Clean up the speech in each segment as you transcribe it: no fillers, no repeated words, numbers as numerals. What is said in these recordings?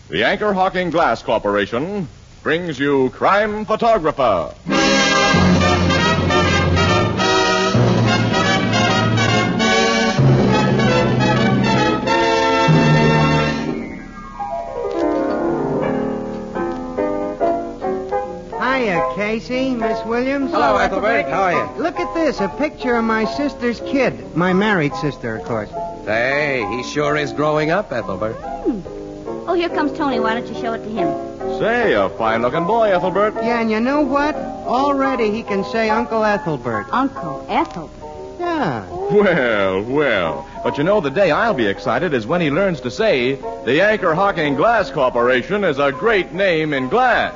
The Anchor Hawking Glass Corporation brings you Crime Photographer. Hiya, Casey, Miss Williams. Hello, Ethelbert. How are you? Look at this, a picture of my sister's kid. My married sister, of course. Say, he sure is growing up, Ethelbert. Oh, here comes Tony. Why don't you show it to him? Say, a fine-looking boy, Ethelbert. Yeah, and you know what? Already he can say Uncle Ethelbert. Uncle Ethelbert. Yeah. Well. But you know, the day I'll be excited is when he learns to say, the Anchor Hawking Glass Corporation is a great name in glass.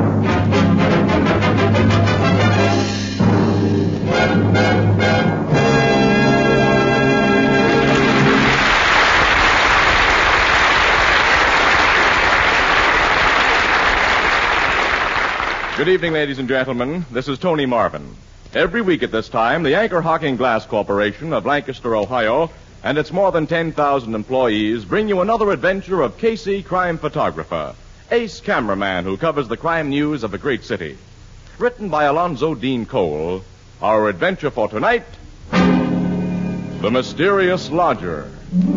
Good evening, ladies and gentlemen. This is Tony Marvin. Every week at this time, the Anchor Hawking Glass Corporation of Lancaster, Ohio, and its more than 10,000 employees bring you another adventure of Casey, crime photographer, ace cameraman who covers the crime news of the great city. Written by Alonzo Dean Cole, our adventure for tonight, The Mysterious Lodger.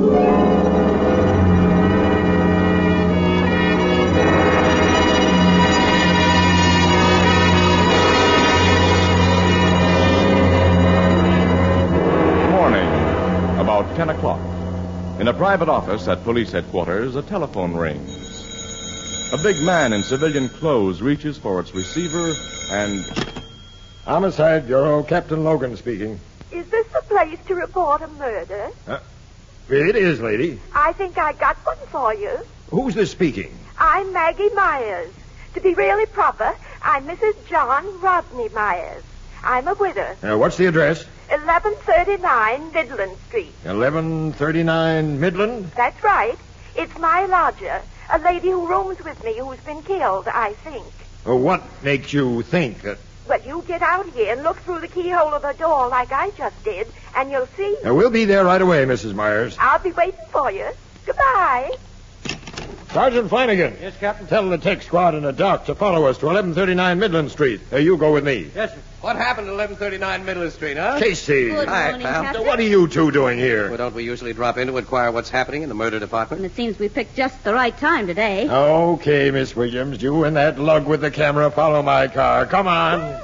About 10 o'clock. In a private office at police headquarters, a telephone rings. A big man in civilian clothes reaches for its receiver and... Homicide Bureau, Captain Logan speaking. Is this the place to report a murder? It is, lady. I think I got one for you. Who's this speaking? I'm Maggie Myers. To be really proper, I'm Mrs. John Rodney Myers. I'm a widow. What's the address? 1139 Midland Street. 1139 Midland? That's right. It's my lodger, a lady who rooms with me who's been killed, I think. What makes you think that... Well, you get out here and look through the keyhole of the door like I just did, and you'll see. We'll be there right away, Mrs. Myers. I'll be waiting for you. Goodbye. Sergeant Flanagan. Yes, Captain. Tell the tech squad and the doc to follow us to 1139 Midland Street. You go with me. Yes, sir. What happened to 1139 Midland Street, huh? Casey. Good Hi, morning, pal. Captain. What are you two doing here? Well, don't we usually drop in to inquire what's happening in the murder And department? it seems we picked just the right time today. Okay, Miss Williams. You and that lug with the camera follow my car. Come on.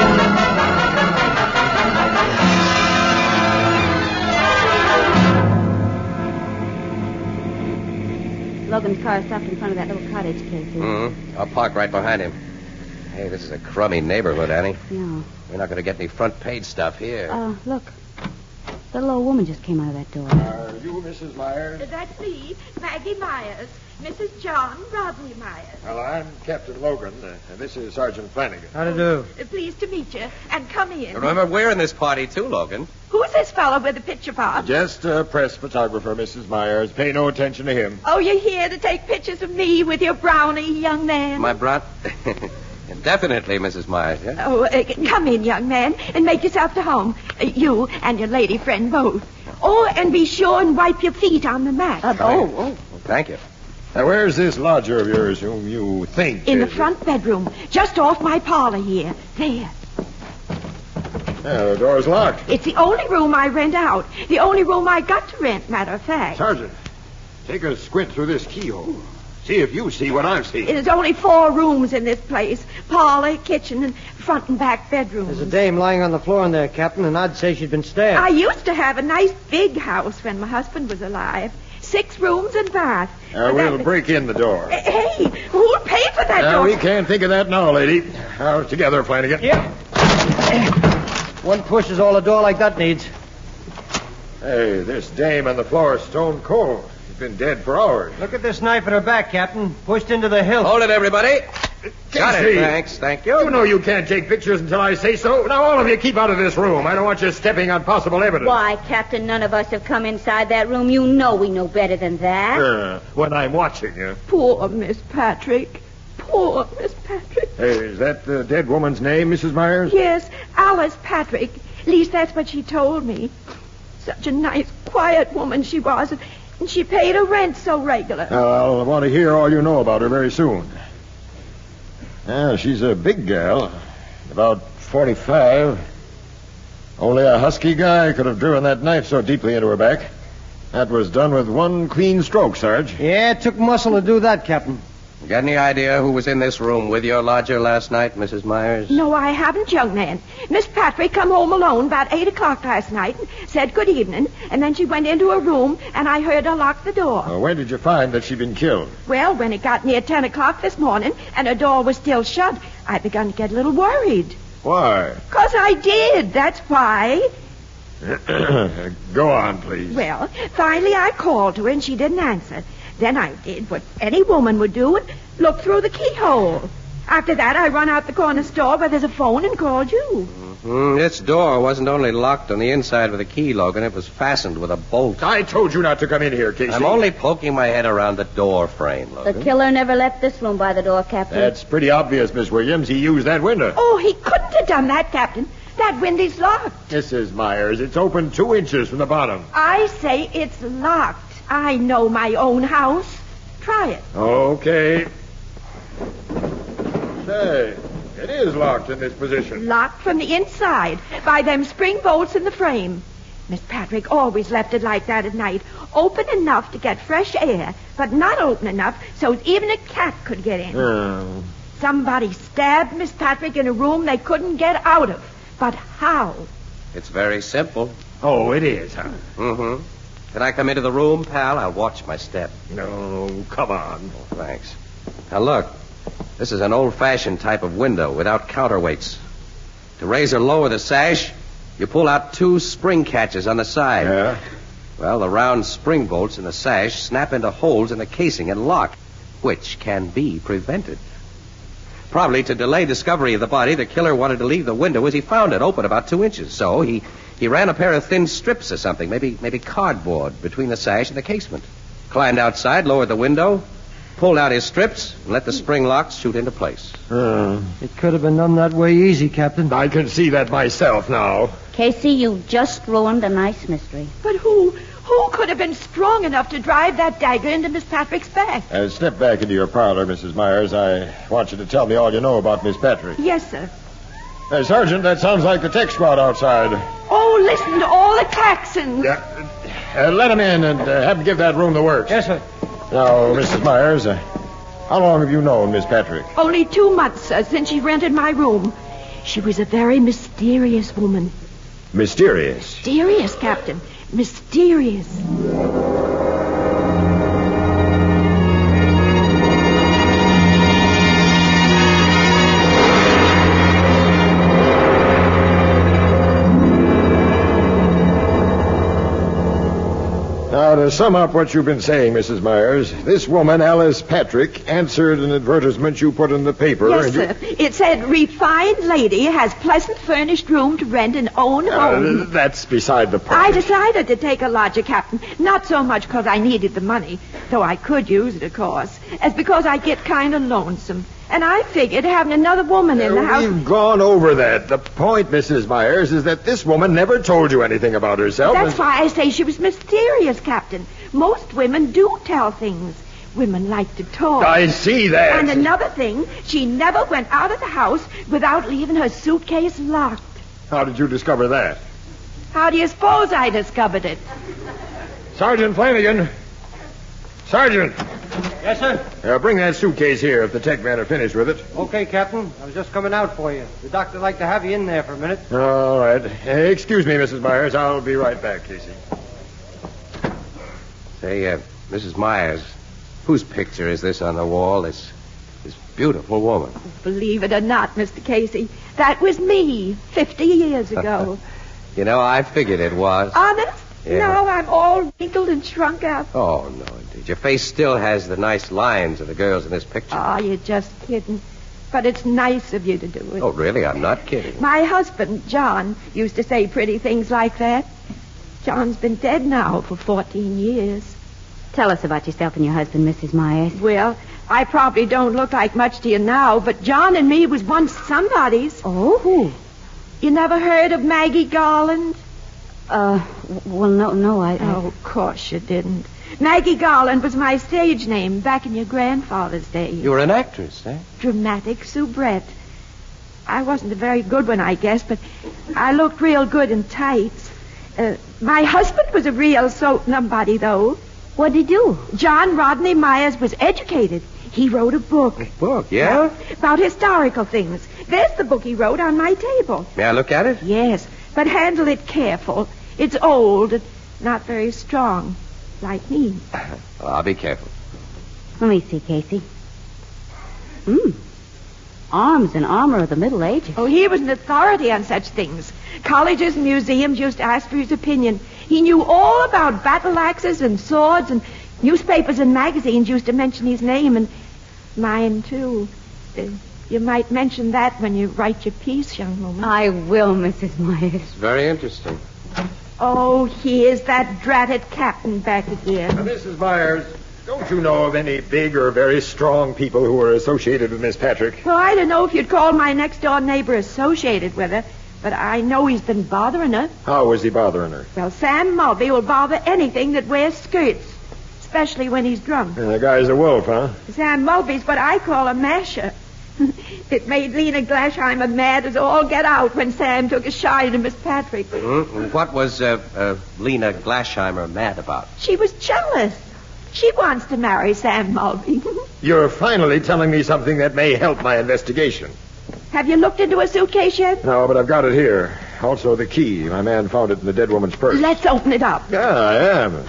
Logan's car stopped in front of that little cottage, Casey. Mm-hmm. I'll park right behind him. Hey, this is a crummy neighborhood, Annie. Yeah. We're not going to get any front page stuff here. Look. The little old woman just came out of that door. Are you Mrs. Myers? That's me, Maggie Myers. Mrs. John Rodney Myers. Well, I'm Captain Logan. This is Sergeant Flanagan. How to do? Pleased to meet you. And come in. Remember, we're in this party, too, Logan. Who's this fellow with the picture box? Just a press photographer, Mrs. Myers. Pay no attention to him. Oh, you're here to take pictures of me with your brownie, young man? My brat... Definitely, Mrs. Myers, yeah? Oh, come in, young man, and make yourself to home. You and your lady friend both. Oh, and be sure and wipe your feet on the mat. Well, thank you. Now, where's this lodger of yours whom you think... In the front bedroom, just off my parlor here. There. The door's locked. It's the only room I rent out. The only room I got to rent, matter of fact. Sergeant, take a squint through this keyhole. See if you see what I've seen. There's only 4 rooms in this place. Parlor, kitchen, and front and back bedrooms. There's a dame lying on the floor in there, Captain, and I'd say she'd been stabbed. I used to have a nice big house when my husband was alive. 6 rooms and bath. We'll break in the door. Hey, who'll pay for that door? We can't think of that now, lady. Now, together, Flanagan. Yep. One push is all a door like that needs. Hey, this dame on the floor is stone cold. She's been dead for hours. Look at this knife in her back, Captain. Pushed into the hilt. Hold it, everybody. Got Casey. it, thanks. Thank you. You know you can't take pictures until I say so. Now, all of you keep out of this room. I don't want you stepping on possible evidence. Why, Captain, none of us have come inside that room. You know we know better than that. When I'm watching you. Poor Miss Patrick. Poor Miss Patrick. Hey, is that the dead woman's name, Mrs. Myers? Yes, Alice Patrick. At least that's what she told me. Such a nice, quiet woman she was. And she paid her rent so regular. I'll want to hear all you know about her very soon. Yeah, she's a big gal. About 45. Only a husky guy could have driven that knife so deeply into her back. That was done with one clean stroke, Sarge. Yeah, it took muscle to do that, Captain. You got any idea who was in this room with your lodger last night, Mrs. Myers? No, I haven't, young man. Miss Patrick come home alone about 8 o'clock last night and said good evening, and then she went into her room, and I heard her lock the door. When did you find that she'd been killed? Well, when it got near 10 o'clock this morning and her door was still shut, I begun to get a little worried. Why? 'Cause I did, that's why. Go on, please. Well, finally I called her and she didn't answer. Then I did what any woman would do and look through the keyhole. After that, I run out the corner store where there's a phone and called you. This door wasn't only locked on the inside with a key, Logan. It was fastened with a bolt. I told you not to come in here, Casey. I'm only poking my head around the door frame, The Logan. killer never left this room by the door, Captain. That's pretty obvious, Miss Williams. He used that window. Oh, he couldn't have done that, Captain. That window's locked. Mrs. Myers, it's open 2 inches from the bottom. I say it's locked. I know my own house. Try it. Okay. Say, it is locked in this position. Locked from the inside by them spring bolts in the frame. Miss Patrick always left it like that at night. Open enough to get fresh air, but not open enough so even a cat could get in. Oh. Somebody stabbed Miss Patrick in a room they couldn't get out of. But how? It's very simple. Oh, it is, huh? Mm-hmm. Can I come into the room, pal? I'll watch my step. No, come on. Oh, thanks. Now, look. This is an old-fashioned type of window without counterweights. To raise or lower the sash, you pull out 2 spring catches on the side. Yeah? Well, the round spring bolts in the sash snap into holes in the casing and lock, which can be prevented. Probably to delay discovery of the body, the killer wanted to leave the window as he found it, open about 2 inches. So he ran a pair of thin strips or something, maybe cardboard, between the sash and the casement. Climbed outside, lowered the window, pulled out his strips, and let the spring locks shoot into place. It could have been done that way easy, Captain. I can see that myself now. Casey, you just ruined a nice mystery. But who could have been strong enough to drive that dagger into Miss Patrick's back? Step back into your parlor, Mrs. Myers. I want you to tell me all you know about Miss Patrick. Yes, sir. Sergeant, that sounds like the tech squad outside. Oh, listen to all the claxons. Yeah. Let him in and have him give that room the works. Yes, sir. Now, Mrs. Myers, how long have you known Miss Patrick? Only 2 months, sir, since she rented my room. She was a very mysterious woman. Mysterious. Mysterious, Captain. Mysterious. Now, to sum up what you've been saying, Mrs. Myers, this woman, Alice Patrick, answered an advertisement you put in the paper. Yes, sir. It said, refined lady has pleasant furnished room to rent and own home. That's beside the point. I decided to take a lodger, Captain. Not so much because I needed the money, though I could use it, of course, as because I get kind of lonesome. And I figured having another woman in the house... We've gone over that. The point, Mrs. Myers, is that this woman never told you anything about herself. That's why I say she was mysterious, Captain. Most women do tell things. Women like to talk. I see that. And another thing, she never went out of the house without leaving her suitcase locked. How did you discover that? How do you suppose I discovered it? Sergeant Flanagan. Sergeant. Yes, sir. Bring that suitcase here if the tech men are finished with it. Okay, Captain. I was just coming out for you. The doctor'd like to have you in there for a minute. All right. Excuse me, Mrs. Myers. I'll be right back, Casey. Say, Mrs. Myers, whose picture is this on the wall? This beautiful woman. Believe it or not, Mr. Casey, that was me 50 years ago. You know, I figured it was. Honest? Yeah. Now I'm all wrinkled and shrunk up. Oh, no, indeed. Your face still has the nice lines of the girls in this picture. Oh, you're just kidding. But it's nice of you to do it. Oh, really? I'm not kidding. My husband, John, used to say pretty things like that. John's been dead now for 14 years. Tell us about yourself and your husband, Mrs. Myers. Well, I probably don't look like much to you now, but John and me was once somebody's. Oh, who? You never heard of Maggie Garland? Well, no, I... Oh, of course you didn't. Maggie Garland was my stage name back in your grandfather's day. You were an actress, eh? Dramatic soubrette. I wasn't a very good one, I guess, but I looked real good in tights. My husband was a real somebody, though. What'd he do? John Rodney Myers was educated. He wrote a book. A book, yeah? About historical things. There's the book he wrote on my table. May I look at it? Yes, but handle it careful. It's old and not very strong, like me. Well, I'll be careful. Let me see, Casey. Arms and armor of the Middle Ages. Oh, he was an authority on such things. Colleges and museums used to ask for his opinion. He knew all about battle axes and swords, and newspapers and magazines used to mention his name, and mine, too. You might mention that when you write your piece, young woman. I will, Mrs. Myers. It's very interesting. Oh, here's that dratted captain back again. Mrs. Myers, don't you know of any big or very strong people who are associated with Miss Patrick? Well, I don't know if you'd call my next-door neighbor associated with her, but I know he's been bothering her. How was he bothering her? Well, Sam Mulvey will bother anything that wears skirts, especially when he's drunk. And the guy's a wolf, huh? Sam Mulvey's what I call a masher. It made Lena Glasheimer mad as all get out when Sam took a shine at Miss Patrick. Mm-hmm. What was Lena Glasheimer mad about? She was jealous. She wants to marry Sam Mulvey. You're finally telling me something that may help my investigation. Have you looked into a suitcase yet? No, but I've got it here. Also the key. My man found it in the dead woman's purse. Let's open it up. Yeah, I am.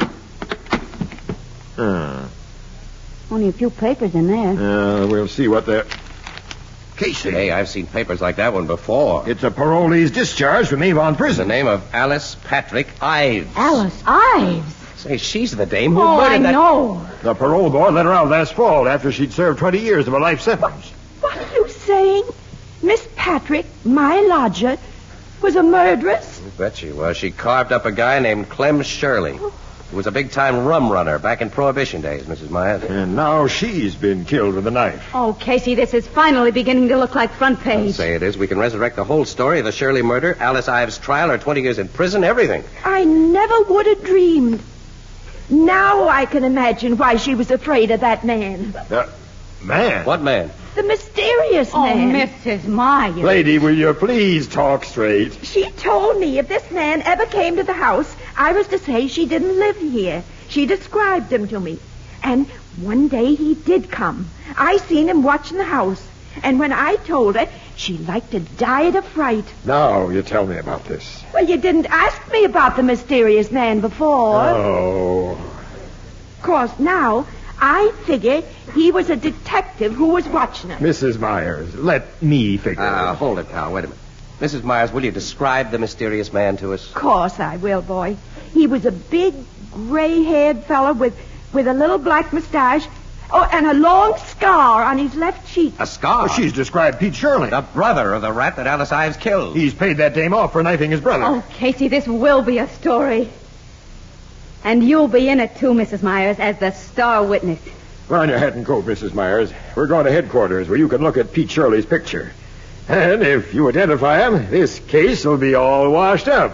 Only a few papers in there. We'll see what they're... Casey. Hey, I've seen papers like that one before. It's a parolee's discharge from Avon The Prison. name of Alice Patrick Ives. Alice Ives. Say, she's the dame who Oh, I murdered that... know. The parole board let her out last fall after she'd served 20 years of a life sentence. What are you saying? Miss Patrick, my lodger, was a murderess? I bet she was. She carved up a guy named Clem Shirley. He was a big-time rum runner back in Prohibition days, Mrs. Myers. And now she's been killed with a knife. Oh, Casey, this is finally beginning to look like front I'll page. say it is. We can resurrect the whole story of the Shirley murder, Alice Ives' trial, her 20 years in prison, everything. I never would have dreamed. Now I can imagine why she was afraid of that man. Man? What man? The mysterious Oh, man. Mrs. Myers. Lady, will you please talk straight? She told me if this man ever came to the house, I was to say she didn't live here. She described him to me. And one day he did come. I seen him watching the house. And when I told her, she like to die of fright. Now you tell me about this. Well, you didn't ask me about the mysterious man before. Oh. Of course, now I figure he was a detective who was watching her. Mrs. Myers, let me figure. Hold it, pal. Wait a minute. Mrs. Myers, will you describe the mysterious man to us? Of course I will, boy. He was a big, gray-haired fellow with a little black mustache. Oh, and a long scar on his left cheek. A scar? Oh, she's described Pete Shirley. The brother of the rat that Alice Ives killed. He's paid that dame off for knifing his brother. Oh, Casey, this will be a story. And you'll be in it, too, Mrs. Myers, as the star witness. Put on your hat and coat, Mrs. Myers. We're going to headquarters where you can look at Pete Shirley's picture. And if you identify him, this case will be all washed up.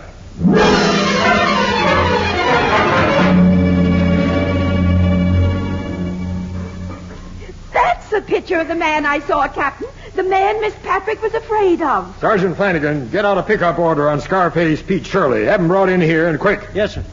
That's the picture of the man I saw, Captain. The man Miss Patrick was afraid of. Sergeant Flanagan, get out a pickup order on Scarface Pete Shirley. Have him brought in here and quick. Yes, sir.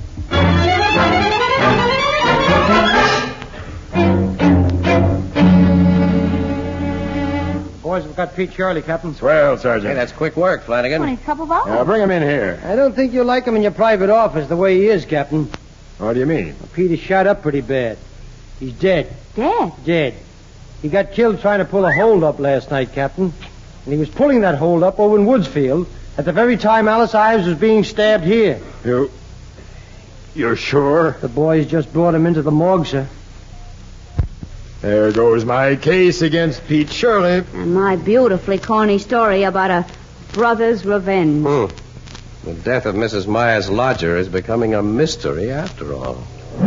Boys, we've got Pete Shirley, Captain. Swell, Sergeant. Hey, that's quick work, Flanagan. Only a couple of hours. Now, bring him in here. I don't think you'll like him in your private office the way he is, Captain. What do you mean? Pete is shot up pretty bad. He's dead. Dead? Dead. He got killed trying to pull a hold-up last night, Captain. And he was pulling that hold-up over in Woodsfield at the very time Alice Ives was being stabbed here. You're sure? The boys just brought him into the morgue, sir. There goes my case against Pete Shirley. And my beautifully corny story about a brother's revenge. The death of Mrs. Myers' lodger is becoming a mystery after all.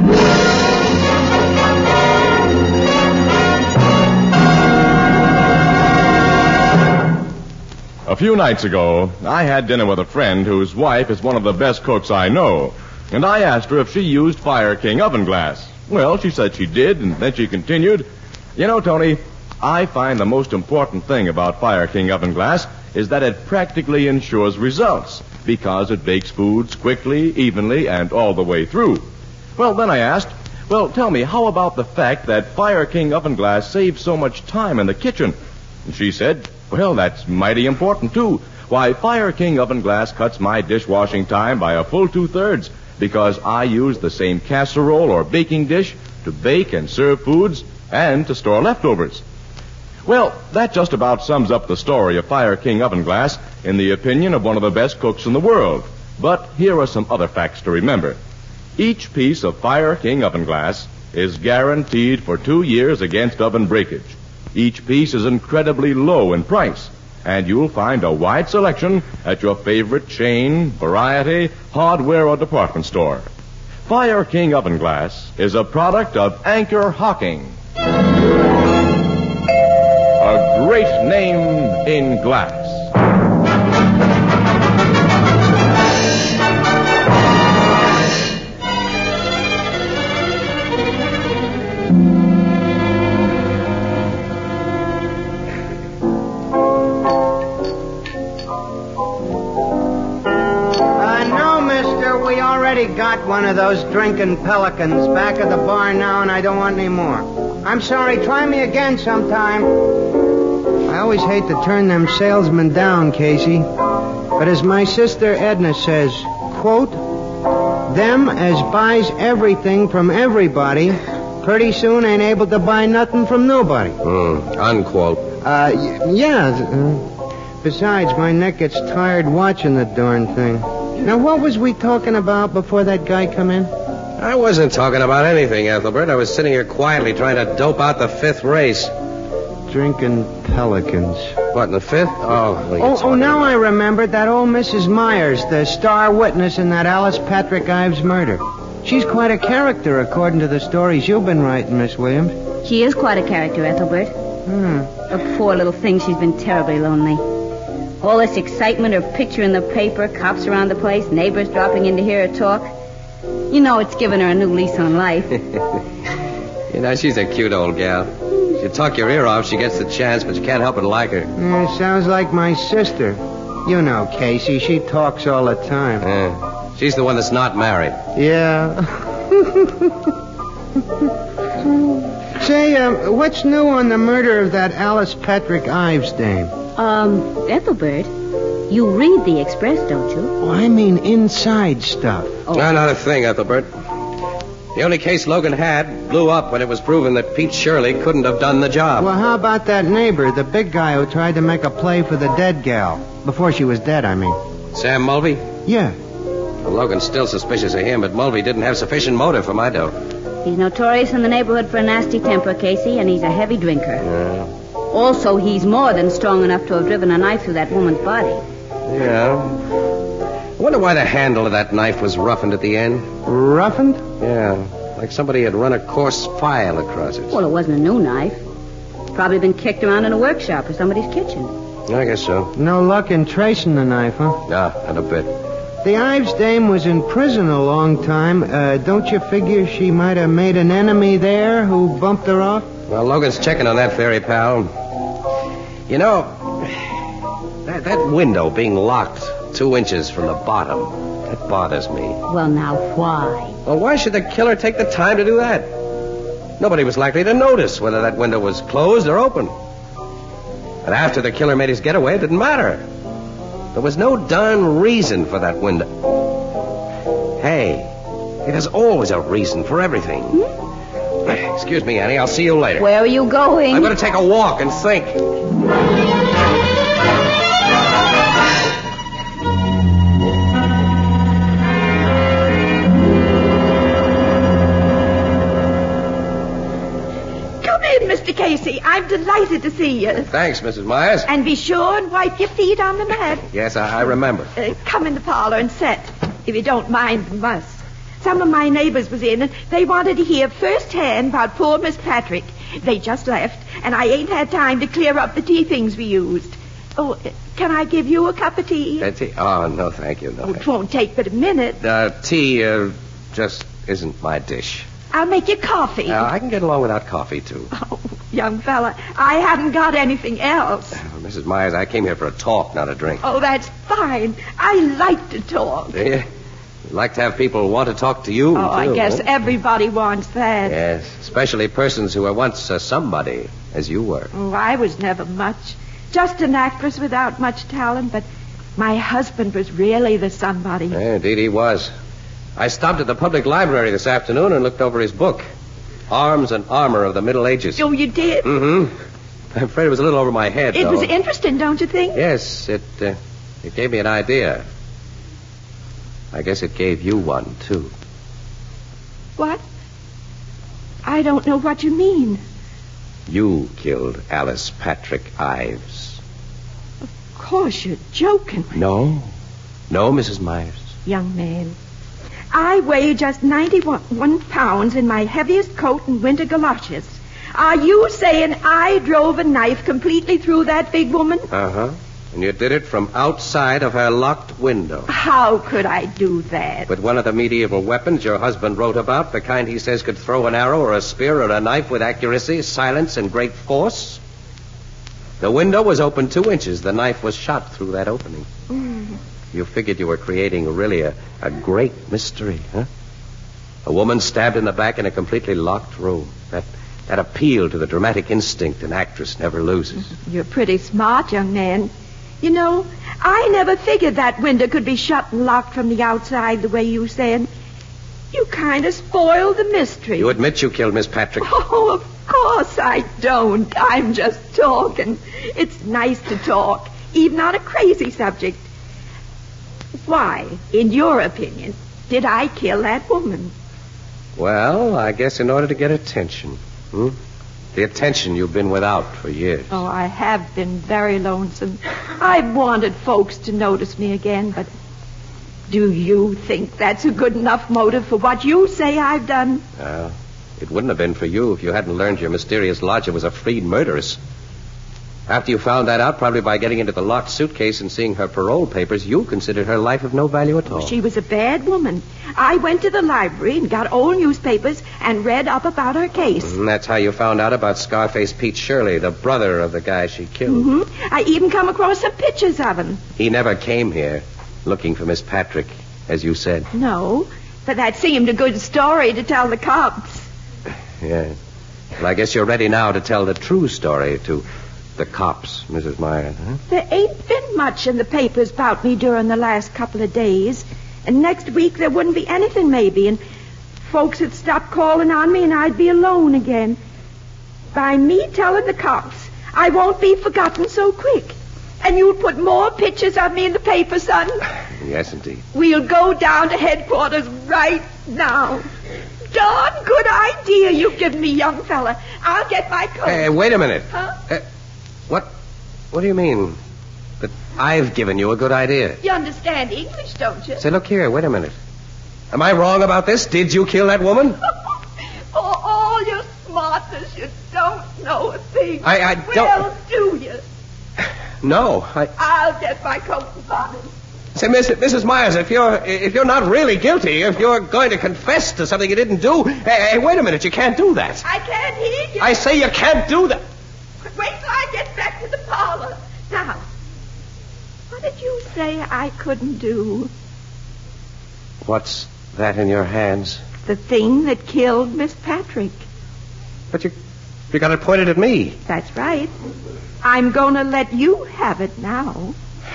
A few nights ago, I had dinner with a friend whose wife is one of the best cooks I know. And I asked her if she used Fire King oven glass. Well, she said she did, and then she continued, "You know, Tony, I find the most important thing about Fire King Oven Glass is that it practically ensures results because it bakes foods quickly, evenly, and all the way through." Well, then I asked, "Well, tell me, how about the fact that Fire King Oven Glass saves so much time in the kitchen?" And she said, "Well, that's mighty important, too. Why, Fire King Oven Glass cuts my dishwashing time by a full 2/3 because I use the same casserole or baking dish to bake and serve foods and to store leftovers." Well, that just about sums up the story of Fire King Oven Glass in the opinion of one of the best cooks in the world. But here are some other facts to remember. Each piece of Fire King Oven Glass is guaranteed for 2 years against oven breakage. Each piece is incredibly low in price, and you'll find a wide selection at your favorite chain, variety, hardware, or department store. Fire King Oven Glass is a product of Anchor Hocking. A great name in glass. No, mister, we already got one of those drinking pelicans back at the bar now, and I don't want any more. I'm sorry, try me again sometime. I always hate to turn them salesmen down, Casey. But as my sister Edna says, quote, "Them as buys everything from everybody pretty soon ain't able to buy nothing from nobody." Unquote. Yeah. Besides, my neck gets tired watching the darn thing. Now, what was we talking about before that guy come in? I wasn't talking about anything, Ethelbert. I was sitting here quietly trying to dope out the 5th race. Drinking pelicans. What, in the 5th? Oh, now I remembered that old Mrs. Myers, the star witness in that Alice Patrick Ives murder. She's quite a character, according to the stories you've been writing, Miss Williams. She is quite a character, Ethelbert. The poor little thing, she's been terribly lonely. All this excitement, her picture in the paper, cops around the place, neighbors dropping in to hear her talk. You know, it's given her a new lease on life. You know, she's a cute old gal. You talk your ear off, she gets the chance, but you can't help but like her. Sounds like my sister. You know, Casey, she talks all the time. She's the one that's not married. Yeah. Say, what's new on the murder of that Alice Patrick Ives dame? Ethelbert, you read the Express, don't you? Oh, I mean inside stuff. Oh. No, not a thing, Ethelbert. The only case Logan had blew up when it was proven that Pete Shirley couldn't have done the job. Well, how about that neighbor, the big guy who tried to make a play for the dead gal? Before she was dead, I mean. Sam Mulvey? Yeah. Well, Logan's still suspicious of him, but Mulvey didn't have sufficient motive for my dough. He's notorious in the neighborhood for a nasty temper, Casey, and he's a heavy drinker. Yeah. Also, he's more than strong enough to have driven a knife through that woman's body. Yeah. I wonder why the handle of that knife was roughened at the end. Roughened? Yeah, like somebody had run a coarse file across it. Well, it wasn't a new knife. Probably been kicked around in a workshop or somebody's kitchen. I guess so. No luck in tracing the knife, huh? Nah, not a bit. The Ives dame was in prison a long time. Don't you figure she might have made an enemy there who bumped her off? Well, Logan's checking on that theory, pal. You know, that window being locked 2 inches from the bottom, that bothers me. Well, now, why? Well, why should the killer take the time to do that? Nobody was likely to notice whether that window was closed or open. And after the killer made his getaway, it didn't matter. There was no darn reason for that window. Hey, there's always a reason for everything. Excuse me, Annie. I'll see you later. Where are you going? I'm going to take a walk and think. Come in, Mr. Casey. I'm delighted to see you. Thanks, Mrs. Myers. And be sure and wipe your feet on the mat. Yes, I remember. Come in the parlor and sit, if you don't mind the muss. Some of my neighbors was in, and they wanted to hear firsthand about poor Miss Patrick. They just left, and I ain't had time to clear up the tea things we used. Oh, can I give you a cup of tea? Tea? Oh, no, thank you. No, It won't take but a minute. tea just isn't my dish. I'll make you coffee. I can get along without coffee, too. Oh, young fella, I haven't got anything else. Mrs. Myers, I came here for a talk, not a drink. Oh, that's fine. I like to talk. Do you? You'd like to have people want to talk to you, Oh, too, I guess huh? everybody wants that. Yes, especially persons who were once somebody, as you were. Oh, I was never much. Just an actress without much talent, but my husband was really the somebody. Yeah, indeed he was. I stopped at the public library this afternoon and looked over his book, Arms and Armor of the Middle Ages. Oh, you did? Mm-hmm. I'm afraid it was a little over my head, It though. was interesting, don't you think? Yes, it gave me an idea. I guess it gave you one, too. What? I don't know what you mean. You killed Alice Patrick Ives. Of course, you're joking. No, Mrs. Myers. Young man, I weigh just 91 pounds in my heaviest coat and winter galoshes. Are you saying I drove a knife completely through that big woman? Uh-huh. And you did it from outside of her locked window. How could I do that? With one of the medieval weapons your husband wrote about, the kind he says could throw an arrow or a spear or a knife with accuracy, silence, and great force. The window was open 2 inches. The knife was shot through that opening. You figured you were creating really a great mystery, huh? A woman stabbed in the back in a completely locked room. That appeal to the dramatic instinct an actress never loses. You're pretty smart, young man. You know, I never figured that window could be shut and locked from the outside the way you said. You kind of spoiled the mystery. You admit you killed Miss Patrick. Oh, of course I don't. I'm just talking. It's nice to talk, even on a crazy subject. Why, in your opinion, did I kill that woman? Well, I guess in order to get attention. The attention you've been without for years. Oh, I have been very lonesome. I've wanted folks to notice me again, but do you think that's a good enough motive for what you say I've done? It wouldn't have been for you if you hadn't learned your mysterious lodger was a freed murderess. After you found that out, probably by getting into the locked suitcase and seeing her parole papers, you considered her life of no value at all. She was a bad woman. I went to the library and got old newspapers and read up about her case. And that's how you found out about Scarface Pete Shirley, the brother of the guy she killed. I even come across some pictures of him. He never came here looking for Miss Patrick, as you said. No, but that seemed a good story to tell the cops. Yeah. Well, I guess you're ready now to tell the true story to the cops, Mrs. Myers, huh? There ain't been much in the papers about me during the last couple of days. And next week there wouldn't be anything, maybe. And folks would stop calling on me and I'd be alone again. By me telling the cops, I won't be forgotten so quick. And you'll put more pictures of me in the paper, son? Yes, indeed. We'll go down to headquarters right now. Darn good idea you've given me, young fella. I'll get my coat. Hey, wait a minute. Huh? What do you mean? That I've given you a good idea? You understand English, don't you? Say, look here, wait a minute. Am I wrong about this? Did you kill that woman? For all your smartness, you don't know a thing. I don't... Well, do you? No, I'll get my coat and bonnet. Say, Mrs. Myers, if you're not really guilty, if you're going to confess to something you didn't do, hey, wait a minute, you can't do that. I can't hear you. I say you can't do that. Wait till I get back to the parlor. Now, what did you say I couldn't do? What's that in your hands? The thing that killed Miss Patrick. But you got it pointed at me. That's right. I'm going to let you have it now.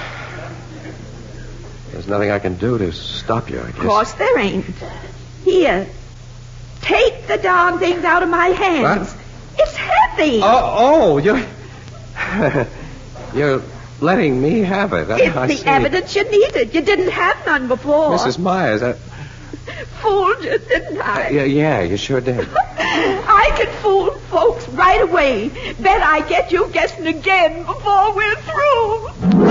There's nothing I can do to stop you, I guess. Of course there ain't. Here, take the darn things out of my hands. What? It's heavy. Oh, you're letting me have it. It's I the see. evidence you needed. You didn't have none before. Mrs. Myers, Fooled you, didn't I? yeah, you sure did. I can fool folks right away. Bet I get you guessing again before we're through.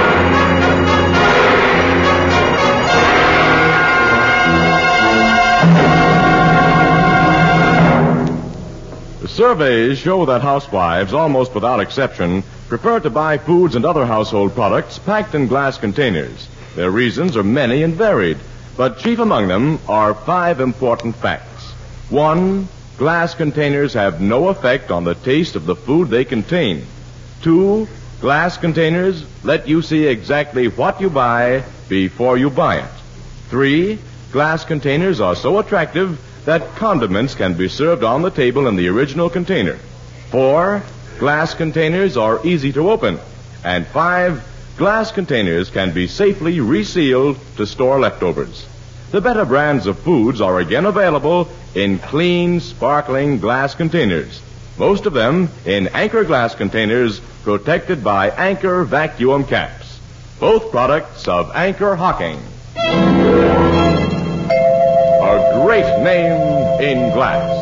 Surveys show that housewives, almost without exception, prefer to buy foods and other household products packed in glass containers. Their reasons are many and varied, but chief among them are 5 important facts. 1, glass containers have no effect on the taste of the food they contain. 2, glass containers let you see exactly what you buy before you buy it. 3, glass containers are so attractive that condiments can be served on the table in the original container. 4, glass containers are easy to open. And 5, glass containers can be safely resealed to store leftovers. The better brands of foods are again available in clean, sparkling glass containers. Most of them in Anchor glass containers protected by Anchor vacuum caps. Both products of Anchor Hocking. A great name in glass.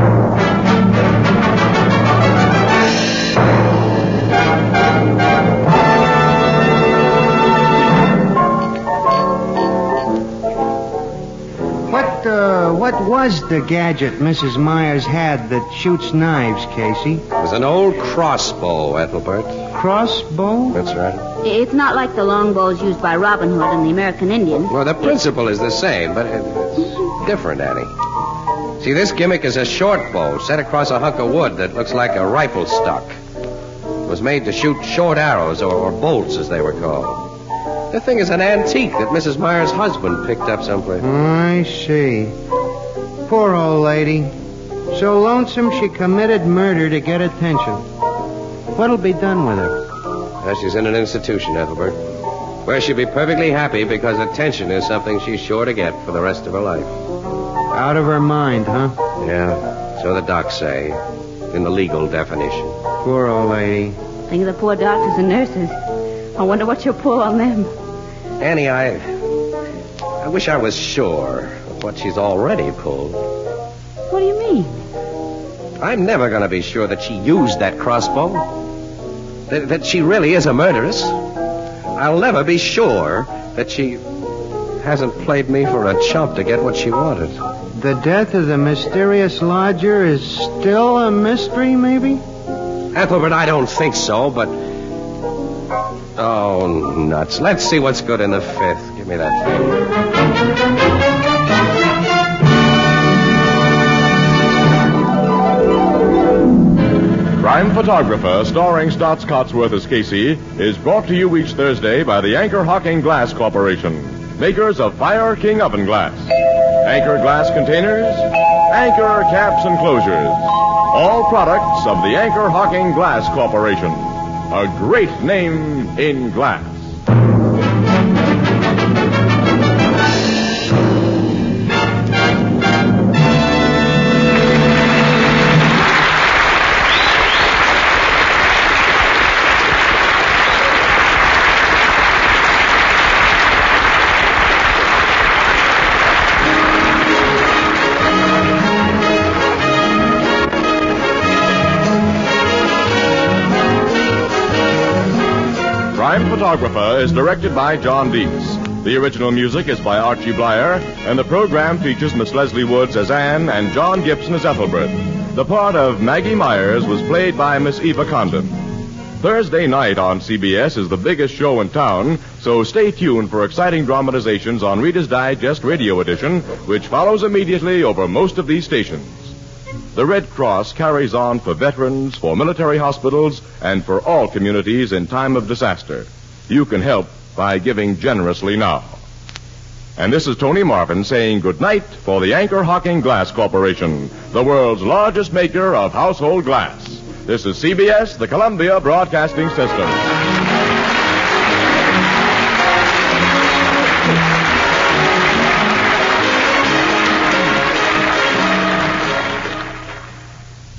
What was the gadget Mrs. Myers had that shoots knives, Casey? It was an old crossbow, Ethelbert. Crossbow? That's right. It's not like the longbows used by Robin Hood and the American Indian. Well, the principle is the same, but it's different, Annie. See, this gimmick is a short bow set across a hunk of wood that looks like a rifle stock. It was made to shoot short arrows, or bolts, as they were called. The thing is an antique that Mrs. Myers' husband picked up someplace. I see. Poor old lady. So lonesome she committed murder to get attention. What'll be done with her? Well, she's in an institution, Ethelbert, where she'll be perfectly happy because attention is something she's sure to get for the rest of her life. Out of her mind, huh? Yeah, so the docs say, in the legal definition. Poor old lady. Think of the poor doctors and nurses. I wonder what you'll pull on them. Annie, I wish I was sure of what she's already pulled. What do you mean? I'm never going to be sure that she used that crossbow. That she really is a murderess. I'll never be sure that she hasn't played me for a chump to get what she wanted. The death of the mysterious lodger is still a mystery, maybe? Ethelbert, I don't think so, but... Oh, nuts. Let's see what's good in the fifth. Give me that thing. Crime Photographer, starring Stotts Cotsworth as Casey, is brought to you each Thursday by the Anchor Hocking Glass Corporation, makers of Fire King oven glass, Anchor glass containers, Anchor caps and closures. All products of the Anchor Hocking Glass Corporation. A great name in glass. Crime Photographer is directed by John Deese. The original music is by Archie Blyer, and the program features Miss Leslie Woods as Anne and John Gibson as Ethelbert. The part of Maggie Myers was played by Miss Eva Condon. Thursday night on CBS is the biggest show in town, so stay tuned for exciting dramatizations on Reader's Digest Radio Edition, which follows immediately over most of these stations. The Red Cross carries on for veterans, for military hospitals, and for all communities in time of disaster. You can help by giving generously now. And this is Tony Marvin saying good night for the Anchor Hocking Glass Corporation, the world's largest maker of household glass. This is CBS, the Columbia Broadcasting System.